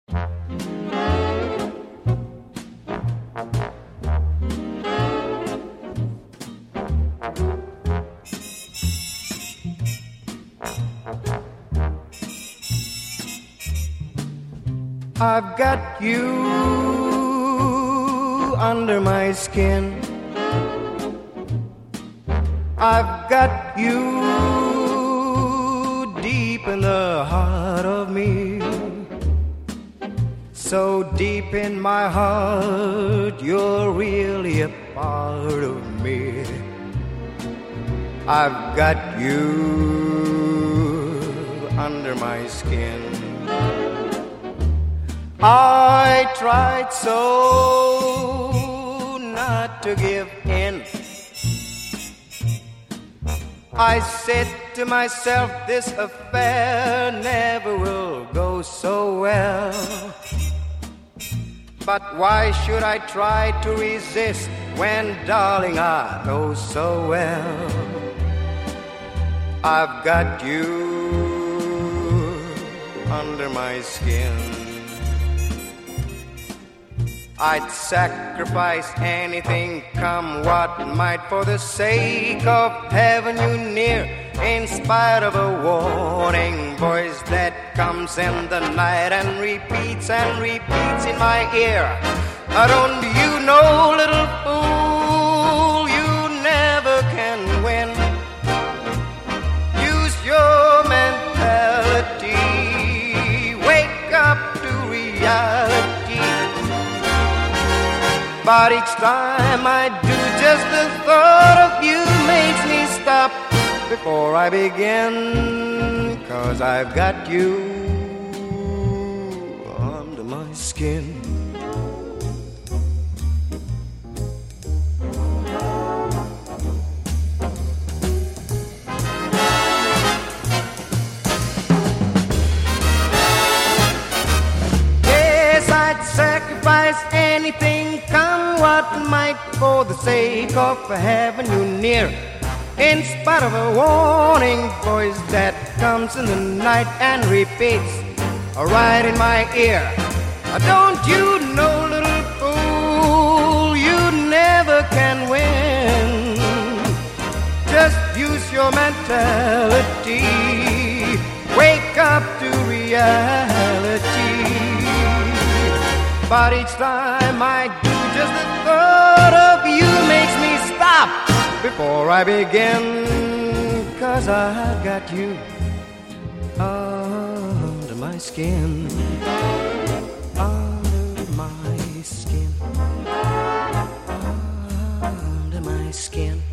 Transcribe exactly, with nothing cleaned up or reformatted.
I've got you under my skin. I've got you deep in the heart of me. So deep in my heart, you're really a part of me. I've got you under my skin. I tried so not to give in. I said to myself, this affair never will go so well. But why should I try to resist when, darling, I know so well I've got you under my skin. I'd sacrifice anything, come what might, for the sake of having you near, in spite of a warning voice that comes in the night and repeats and repeats in my ear. Now don't you know, little fool, you never can win. Use your mentality, wake up to reality. But each time I do, just the thought of you makes me stop before I begin. 'Cause I've got you under my skin. Yes, I'd sacrifice anything, come what might, for the sake of having you near, in spite of a warning voice that comes in the night and repeats right in my ear. Don't you know, little fool, you never can win. Just use your mentality, wake up to reality. But each time I do, just the thought of you makes me stop before I begin. 'Cause I've got you under my skin. Under my skin. Under my skin.